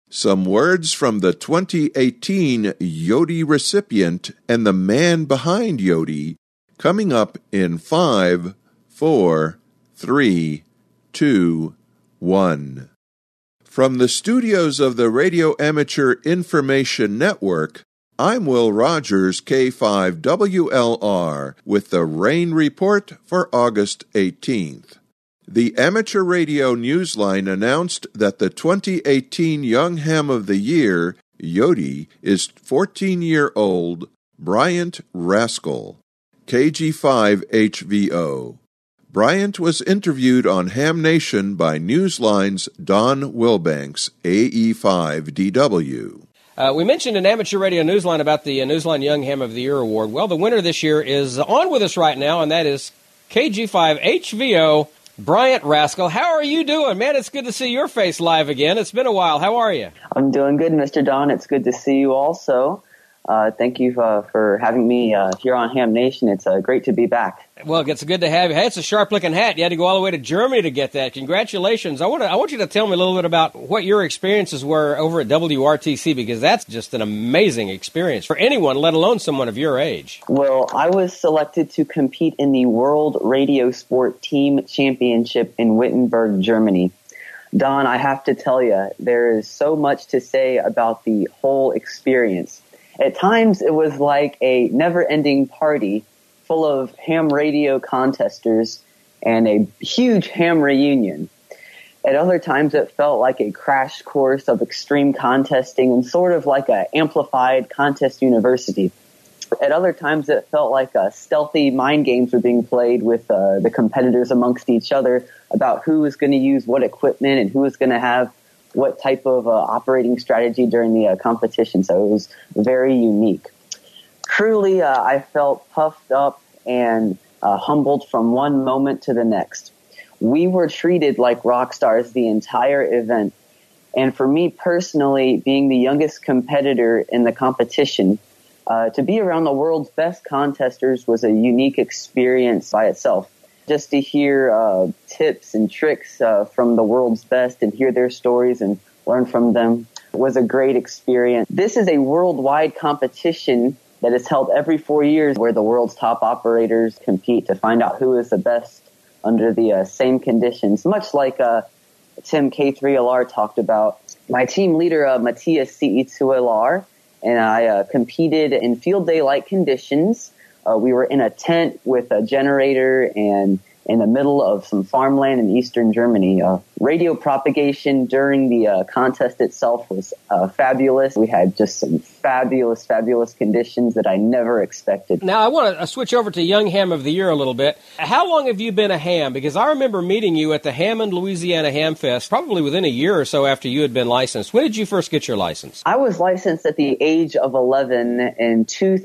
Some words from the 2018 Yodi recipient and the man behind Yodi, coming up in 5, 4, 3, 2, 1. From the studios of the Radio Amateur Information Network, I'm Will Rogers, K5WLR, with the rain report for August 18th. The Amateur Radio Newsline announced that the 2018 Young Ham of the Year, Yodi, is 14-year-old Bryant Rascal, KG5HVO. Bryant was interviewed on Ham Nation by Newsline's Don Wilbanks, AE5DW. We mentioned in Amateur Radio Newsline about the Newsline Young Ham of the Year award. Well, the winner this year is on with us right now, and that is KG5HVO, Bryant Rascal. How are you doing? Man, it's good to see your face live again. It's been a while. How are you? I'm doing good, Mr. Don. It's good to see you also. Thank you for having me here on Ham Nation. It's great to be back. Well, it's good to have you. Hey, it's a sharp-looking hat. You had to go all the way to Germany to get that. Congratulations. I want you to tell me a little bit about what your experiences were over at WRTC, because that's just an amazing experience for anyone, let alone someone of your age. Well, I was selected to compete in the World Radio Sport Team Championship in Wittenberg, Germany. Don, I have to tell you, there is so much to say about the whole experience. At times, it was like a never-ending party full of ham radio contesters and a huge ham reunion. At other times, it felt like a crash course of extreme contesting and sort of like an amplified contest university. At other times, it felt like stealthy mind games were being played with the competitors amongst each other about who was going to use what equipment and who was going to have what type of operating strategy during the competition. So it was very unique. Truly, I felt puffed up and humbled from one moment to the next. We were treated like rock stars the entire event. And for me personally, being the youngest competitor in the competition, to be around the world's best contesters was a unique experience by itself. Just to hear tips and tricks from the world's best and hear their stories and learn from them was a great experience. This is a worldwide competition that is held every 4 years where the world's top operators compete to find out who is the best under the same conditions, much like Tim K3LR talked about. My team leader, Matthias CE2LR, and I competed in field day-like conditions. We were in a tent with a generator and in the middle of some farmland in eastern Germany. Radio propagation during the contest itself was fabulous. We had just some fabulous conditions that I never expected. Now, I want to switch over to Young Ham of the Year a little bit. How long have you been a ham? Because I remember meeting you at the Hammond, Louisiana Ham Fest, probably within a year or so after you had been licensed. When did you first get your license? I was licensed at the age of 11 in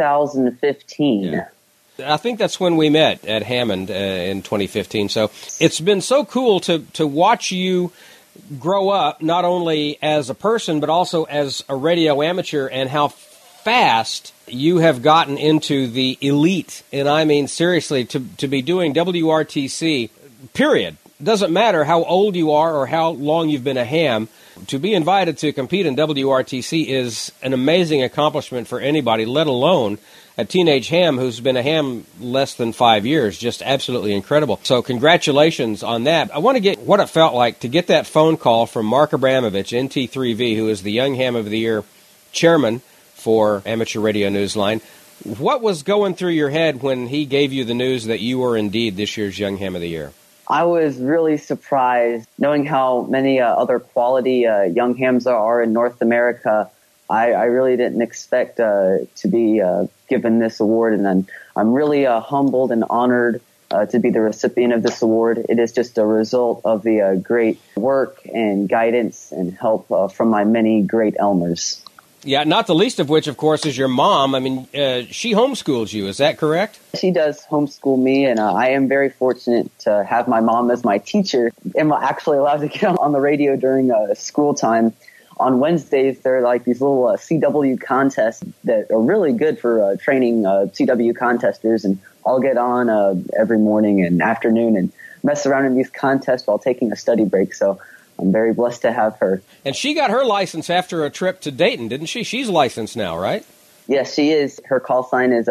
2015. Yeah. I think that's when we met at Hammond in 2015. So it's been so cool to watch you grow up, not only as a person, but also as a radio amateur, and how fast you have gotten into the elite. And I mean, seriously, to be doing WRTC, period. Doesn't matter how old you are or how long you've been a ham. To be invited to compete in WRTC is an amazing accomplishment for anybody, let alone a teenage ham who's been a ham less than 5 years. Just absolutely incredible. So congratulations on that. I want to get what it felt like to get that phone call from Mark Abramovich, NT3V, who is the Young Ham of the Year chairman for Amateur Radio Newsline. What was going through your head when he gave you the news that you were indeed this year's Young Ham of the Year? I was really surprised knowing how many other quality young hams there are in North America. I really didn't expect to be given this award, and then I'm really humbled and honored to be the recipient of this award. It is just a result of the great work and guidance and help from my many great Elmers. Yeah, not the least of which, of course, is your mom. I mean, she homeschools you. Is that correct? She does homeschool me, and I am very fortunate to have my mom as my teacher. I'm actually allowed to get on the radio during school time. On Wednesdays, there are like these little CW contests that are really good for training CW contesters, and I'll get on every morning and afternoon and mess around in these contests while taking a study break. So I'm very blessed to have her. And she got her license after a trip to Dayton, didn't she? She's licensed now, right? Yes, she is. Her call sign is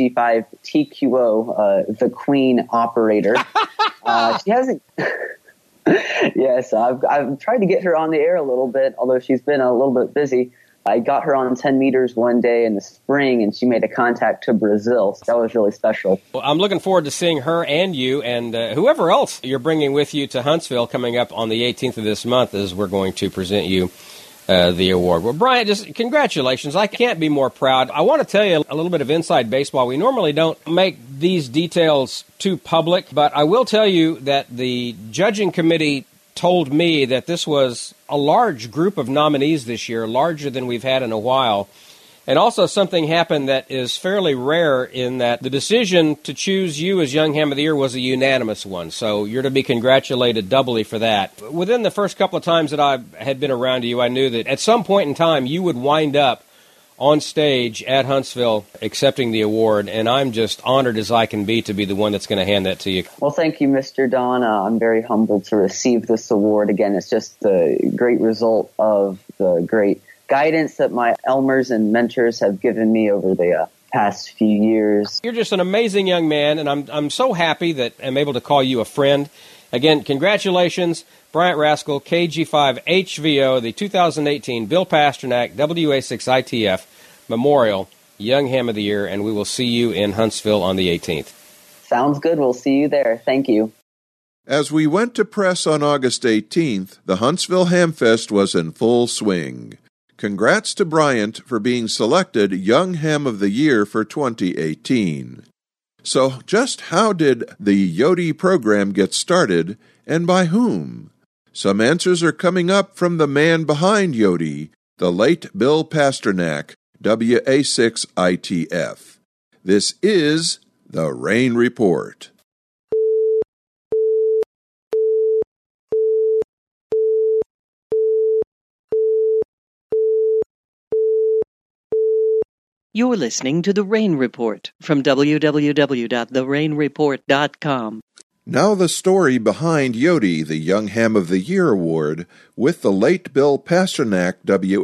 KG5TQO, the Queen Operator. She hasn't... Yes, I've tried to get her on the air a little bit, although she's been a little bit busy. I got her on 10 meters one day in the spring, and she made a contact to Brazil. So that was really special. Well, I'm looking forward to seeing her and you and whoever else you're bringing with you to Huntsville coming up on the 18th of this month as we're going to present you the award. Well, Bryant, just congratulations. I can't be more proud. I want to tell you a little bit of inside baseball. We normally don't make these details too public, but I will tell you that the judging committee told me that this was a large group of nominees this year, larger than we've had in a while. And also something happened that is fairly rare in that the decision to choose you as Young Ham of the Year was a unanimous one. So you're to be congratulated doubly for that. Within the first couple of times that I had been around you, I knew that at some point in time you would wind up on stage at Huntsville accepting the award, and I'm just honored as I can be to be the one that's going to hand that to you. Well, thank you, Mr. Don. I'm very humbled to receive this award. Again, it's just the great result of the great guidance that my Elmers and mentors have given me over the past few years. You're just an amazing young man, and I'm so happy that I'm able to call you a friend. Again, congratulations, Bryant Rascal, KG5HVO, the 2018 Bill Pasternak WA6ITF Memorial Young Ham of the Year, and we will see you in Huntsville on the 18th. Sounds good. We'll see you there. Thank you. As we went to press on August 18th, the Huntsville Hamfest was in full swing. Congrats to Bryant for being selected Young Ham of the Year for 2018. So just how did the Yodi program get started, and by whom? Some answers are coming up from the man behind Yodi, the late Bill Pasternak, WA6ITF. This is The Rain Report. You're listening to The Rain Report from www.therainreport.com. Now the story behind Yodi, the Young Ham of the Year award, with the late Bill Pasternak,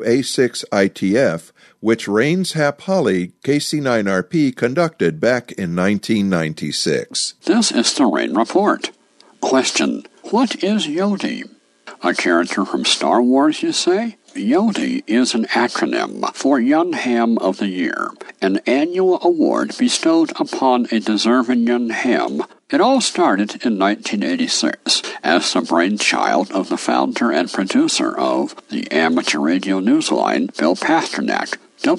WA6ITF, which Rains Hap Holly, KC9RP, conducted back in 1996. This is The Rain Report. Question: what is Yodi? A character from Star Wars, you say? Yodi is an acronym for Young Ham of the Year, an annual award bestowed upon a deserving young ham. It all started in 1986 as the brainchild of the founder and producer of the amateur radio newsline, Bill Pasternak,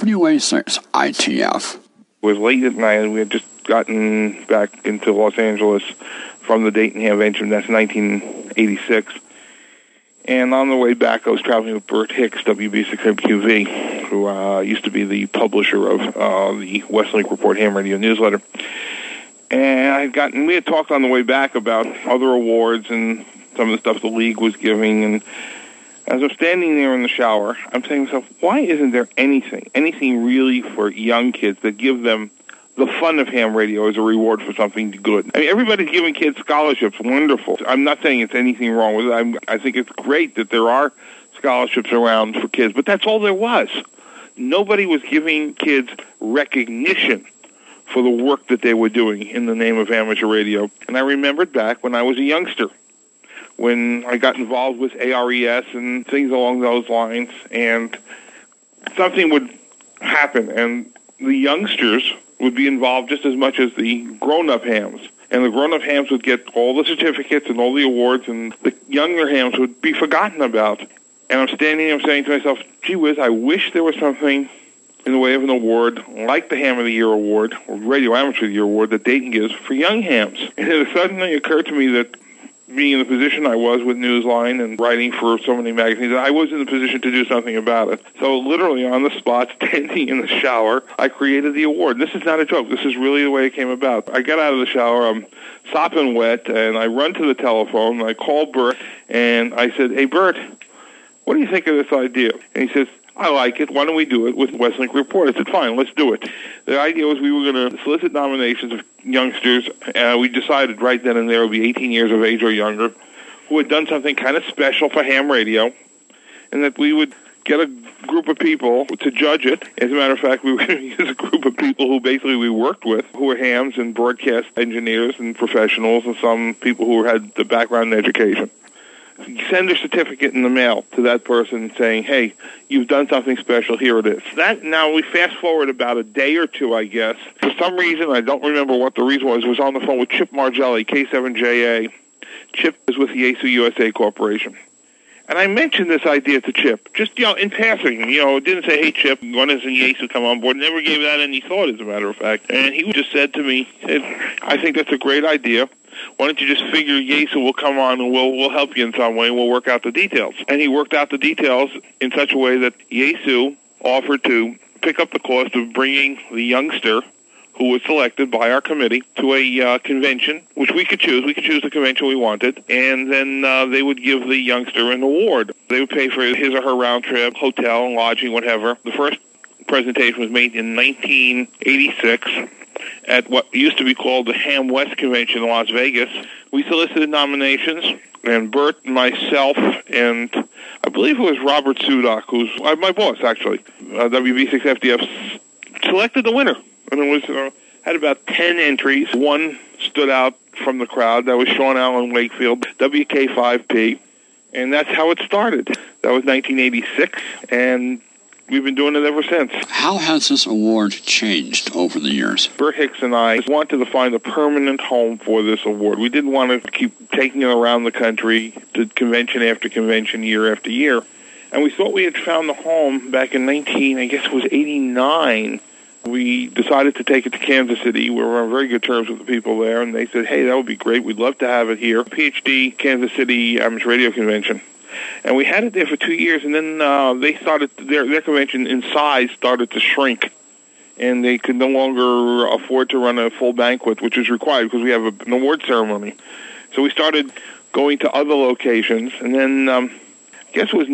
WA6ITF. It was late at night, and we had just gotten back into Los Angeles from the Dayton Hamvention. That's 1986. And on the way back, I was traveling with Bert Hicks, WB6MQV, who used to be the publisher of the Westlink Report Ham Radio newsletter. And we had talked on the way back about other awards and some of the stuff the league was giving. And as I'm standing there in the shower, I'm saying to myself, why isn't there anything really for young kids that give them the fun of ham radio as a reward for something good? I mean, everybody's giving kids scholarships. Wonderful. I'm not saying it's anything wrong with it. I think it's great that there are scholarships around for kids, but that's all there was. Nobody was giving kids recognition for the work that they were doing in the name of amateur radio. And I remembered back when I was a youngster, when I got involved with ARES and things along those lines, and something would happen, and the youngsters would be involved just as much as the grown-up hams. And the grown-up hams would get all the certificates and all the awards, and the younger hams would be forgotten about. And I'm standing there saying to myself, gee whiz, I wish there was something in the way of an award like the Ham of the Year award, or Radio Amateur of the Year award, that Dayton gives for young hams. And it suddenly occurred to me that being in the position I was with Newsline and writing for so many magazines, I was in the position to do something about it. So literally on the spot, standing in the shower, I created the award. This is not a joke. This is really the way it came about. I got out of the shower, I'm sopping wet, and I run to the telephone, and I called Bert, and I said, hey, Bert, what do you think of this idea? And he says, I like it. Why don't we do it with Westlink Report? I said, fine, let's do it. The idea was we were going to solicit nominations of youngsters. We decided right then and there it would be 18 years of age or younger. who had done something kind of special for ham radio, and that we would get a group of people to judge it. As a matter of fact, we were going to use a group of people who basically we worked with, who were hams and broadcast engineers and professionals, and some people who had the background in education. Send a certificate in the mail to that person saying, hey, you've done something special, here it is. Now we fast forward about a day or two, I guess. For some reason, I don't remember what the reason was on the phone with Chip Margelli, K7JA. Chip is with the Yaesu USA Corporation. And I mentioned this idea to Chip, just, in passing. Didn't say, hey, Chip, when does Yaesu come on board? Never gave that any thought, as a matter of fact. And he just said to me, I think that's a great idea. Why don't you just figure Yaesu will come on and we'll help you in some way and we'll work out the details. And he worked out the details in such a way that Yaesu offered to pick up the cost of bringing the youngster who was selected by our committee to a convention, which we could choose. We could choose the convention we wanted, and then they would give the youngster an award. They would pay for his or her round trip, hotel, lodging, whatever. The first presentation was made in 1986 at what used to be called the Ham West Convention in Las Vegas. We solicited nominations, and Bert, myself, and I believe it was Robert Sudak, who's my boss, actually, WB6FDF, selected the winner. And it was had about 10 entries. One stood out from the crowd. That was Sean Allen Wakefield, WK5P. And that's how it started. That was 1986, and we've been doing it ever since. How has this award changed over the years? Bert Hicks and I wanted to find a permanent home for this award. We didn't want to keep taking it around the country to convention after convention, year after year. And we thought we had found the home back in 89. We decided to take it to Kansas City. We were on very good terms with the people there, and they said, hey, that would be great. We'd love to have it here. PhD Kansas City Amateur Radio Convention. And we had it there for 2 years, and then they started, their convention in size started to shrink, and they could no longer afford to run a full banquet, which is required because we have an award ceremony. So we started going to other locations, and then I guess it was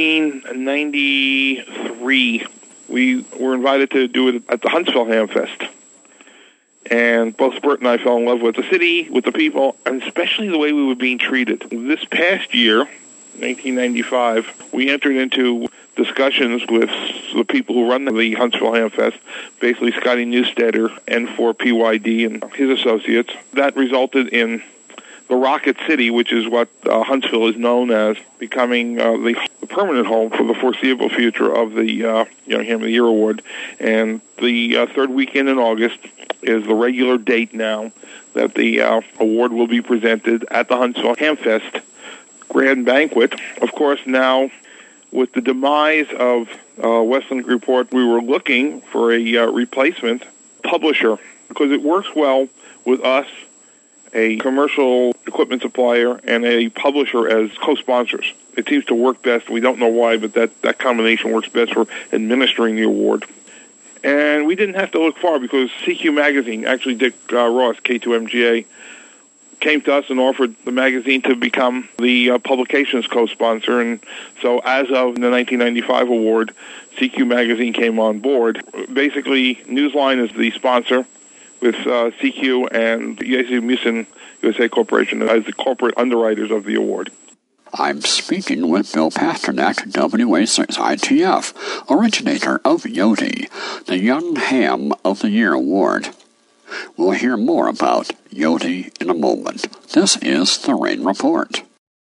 1993. We were invited to do it at the Huntsville Ham Fest. And both Bert and I fell in love with the city, with the people, and especially the way we were being treated. This past year, 1995, we entered into discussions with the people who run the Huntsville Ham Fest, basically Scotty Newsteader, N4PYD, and his associates. That resulted in the Rocket City, which is what Huntsville is known as, becoming the permanent home for the foreseeable future of the Young Ham of the Year Award. And the third weekend in August is the regular date now that the award will be presented at the Huntsville Ham Fest Grand Banquet. Of course, now, with the demise of Westland Report, we were looking for a replacement publisher because it works well with us, a commercial equipment supplier, and a publisher as co-sponsors. It seems to work best. We don't know why, but that combination works best for administering the award. And we didn't have to look far because CQ Magazine, actually Dick Ross, K2MGA, came to us and offered the magazine to become the publications co-sponsor. And so as of the 1995 award, CQ Magazine came on board. Basically, Newsline is the sponsor, with CQ and Yaesu Musin USA Corporation as the corporate underwriters of the award. I'm speaking with Bill Pasternak, WA6ITF, originator of YOTI, the Young Ham of the Year Award. We'll hear more about YOTI in a moment. This is The Rain Report.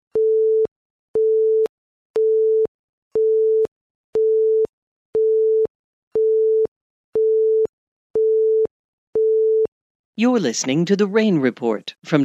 You're listening to The Rain Report from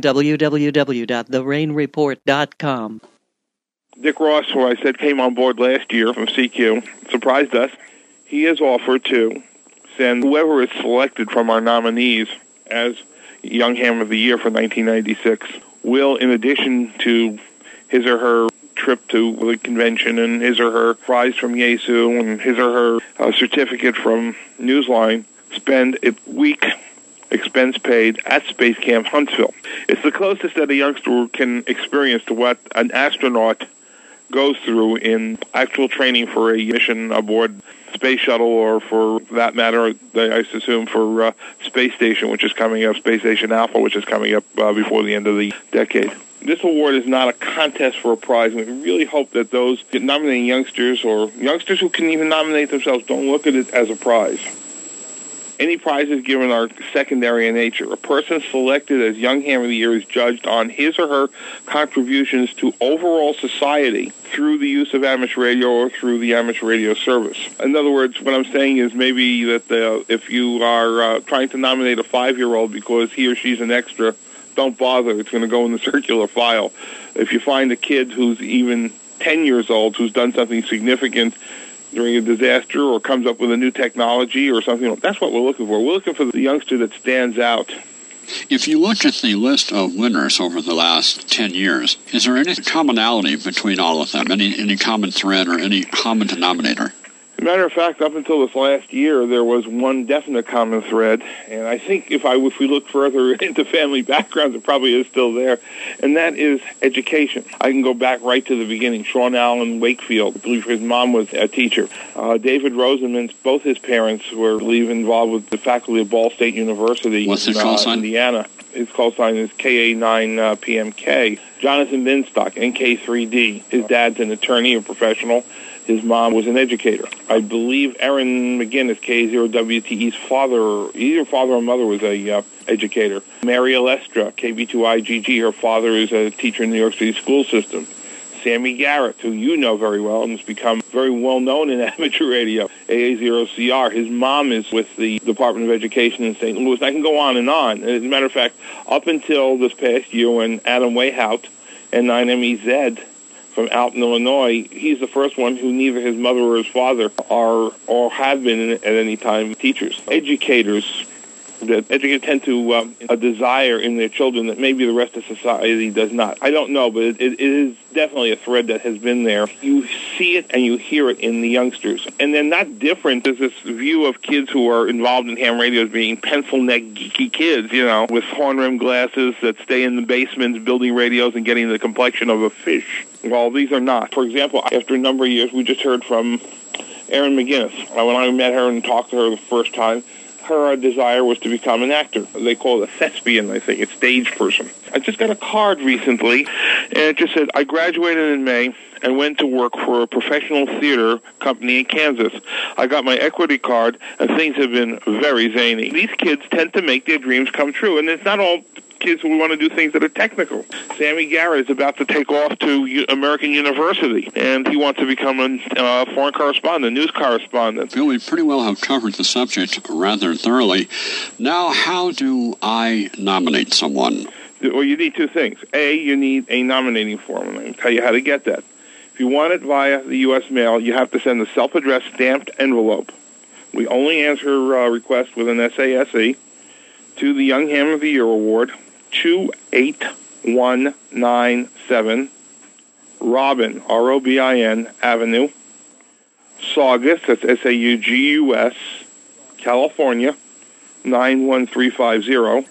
www.therainreport.com. Dick Ross, who I said came on board last year from CQ, surprised us. He has offered to send whoever is selected from our nominees as Young Ham of the Year for 1996 will, in addition to his or her trip to the convention and his or her prize from Yaesu and his or her certificate from Newsline, spend a week expense paid at Space Camp Huntsville. It's the closest that a youngster can experience to what an astronaut goes through in actual training for a mission aboard Space Shuttle, or for that matter, I assume for Space Station, which is coming up, Space Station Alpha, which is coming up before the end of the decade. This award is not a contest for a prize, and we really hope that those nominating youngsters or youngsters who can even nominate themselves don't look at it as a prize. Any prizes given are secondary in nature. A person selected as Young Ham of the Year is judged on his or her contributions to overall society through the use of amateur radio or through the amateur radio service. In other words, what I'm saying is maybe that if you are trying to nominate a 5-year-old because he or she's an extra, don't bother. It's going to go in the circular file. If you find a kid who's even 10 years old who's done something significant during a disaster or comes up with a new technology or something, that's what we're looking for. We're looking for the youngster that stands out. If you look at the list of winners over the last 10 years, is there any commonality between all of them, any common thread or any common denominator? As a matter of fact, up until this last year, there was one definite common thread, and I think if we look further into family backgrounds, it probably is still there, and that is education. I can go back right to the beginning. Sean Allen Wakefield, I believe his mom was a teacher. David Rosenman, both his parents were involved with the faculty of Ball State University in Indiana. His call sign is KA9PMK. Jonathan Binstock, NK3D. His dad's an attorney, a professional. His mom was an educator. I believe Aaron McGinnis, K0WTE's father, either father or mother, was a educator. Mary Alestra, KB2IGG, her father is a teacher in the New York City school system. Sammy Garrett, who you know very well and has become very well known in amateur radio, AA0CR. His mom is with the Department of Education in St. Louis. I can go on and on. As a matter of fact, up until this past year when Adam Wayhout and 9MEZ from Alton, Illinois, he's the first one who neither his mother or his father are or have been at any time teachers. Educators tend to a desire in their children that maybe the rest of society does not. I don't know, but it is definitely a thread that has been there. You see it and you hear it in the youngsters. And they're not different. There's this view of kids who are involved in ham radio as being pencil-neck geeky kids, with horn-rimmed glasses that stay in the basements building radios and getting the complexion of a fish. Well, these are not. For example, after a number of years, we just heard from Erin McGinnis. When I met her and talked to her the first time, her desire was to become an actor. They call it a thespian, I think, a stage person. I just got a card recently, and it just said, I graduated in May and went to work for a professional theater company in Kansas. I got my equity card, and things have been very zany. These kids tend to make their dreams come true, and it's not all kids who want to do things that are technical. Sammy Garrett is about to take off to American University, and he wants to become a foreign correspondent, news correspondent. Bill, we pretty well have covered the subject rather thoroughly. Now, how do I nominate someone? Well, you need two things. A, you need a nominating form, and I'll tell you how to get that. If you want it via the U.S. mail, you have to send a self-addressed stamped envelope. We only answer requests with an SASE to the Young Ham of the Year Award, 28197 Robin, R-O-B-I-N, Avenue, Saugus, that's S-A-U-G-U-S, California, 91350,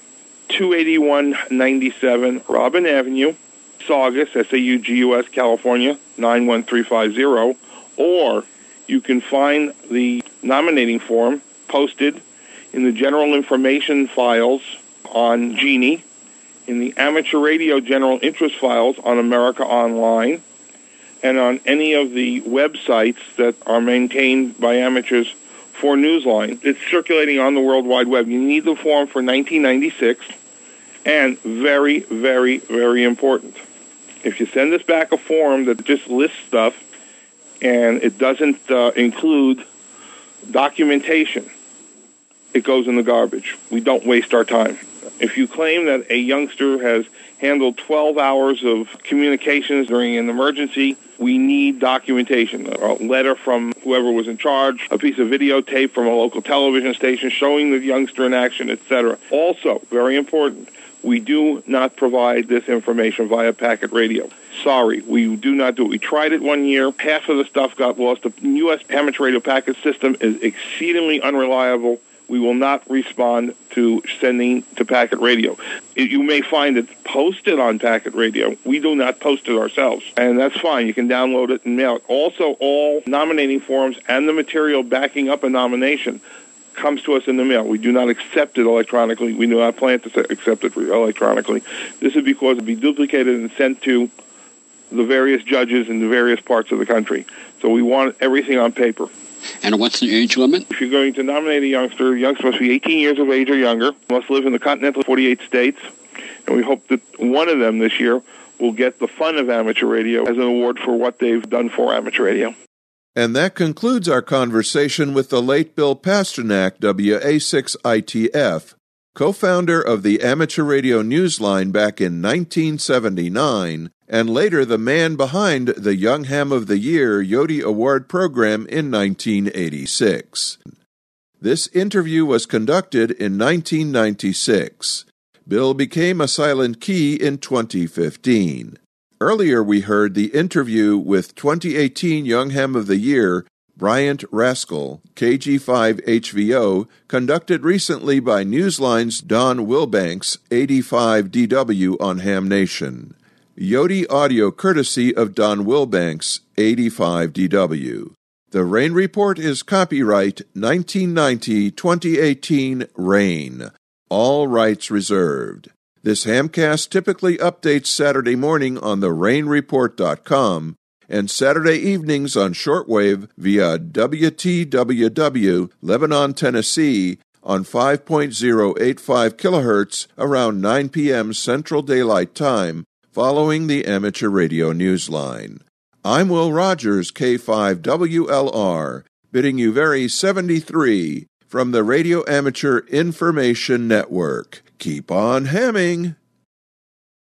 28197 Robin Avenue, Saugus, S-A-U-G-U-S, California, 91350, or you can find the nominating form posted in the general information files on Genie, in the amateur radio general interest files on America Online, and on any of the websites that are maintained by amateurs for Newsline. It's circulating on the World Wide Web. You need the form for 1996, and very, very, very important. If you send us back a form that just lists stuff and it doesn't include documentation, it goes in the garbage. We don't waste our time. If you claim that a youngster has handled 12 hours of communications during an emergency, we need documentation, a letter from whoever was in charge, a piece of videotape from a local television station showing the youngster in action, etc. Also, very important, we do not provide this information via packet radio. Sorry, we do not do it. We tried it one year. Half of the stuff got lost. The U.S. amateur radio packet system is exceedingly unreliable. We will not respond to sending to packet radio. You may find it posted on packet radio. We do not post it ourselves, and that's fine. You can download it and mail it. Also, all nominating forms and the material backing up a nomination comes to us in the mail. We do not accept it electronically. We do not plan to accept it electronically. This is because it will be duplicated and sent to the various judges in the various parts of the country. So we want everything on paper. And what's the age limit? If you're going to nominate a youngster, the youngster must be 18 years of age or younger, must live in the continental 48 states, and we hope that one of them this year will get the Fun of Amateur Radio as an award for what they've done for amateur radio. And that concludes our conversation with the late Bill Pasternak, WA6ITF, co-founder of the Amateur Radio Newsline back in 1979, and later the man behind the Young Ham of the Year Yodie Award program in 1986. This interview was conducted in 1996. Bill became a silent key in 2015. Earlier we heard the interview with 2018 Young Ham of the Year Bryant Rascal, KG5HVO, conducted recently by Newsline's Don Wilbanks, 85DW on Ham Nation. Yodie audio courtesy of Don Wilbanks, 85DW. The Rain Report is copyright 1990-2018 Rain. All rights reserved. This Hamcast typically updates Saturday morning on the rainreport.com and Saturday evenings on shortwave via WTWW, Lebanon, Tennessee, on 5.085 kHz around 9 p.m. Central Daylight Time, following the Amateur Radio Newsline. I'm Will Rogers, K5WLR, bidding you very 73 from the Radio Amateur Information Network. Keep on hamming!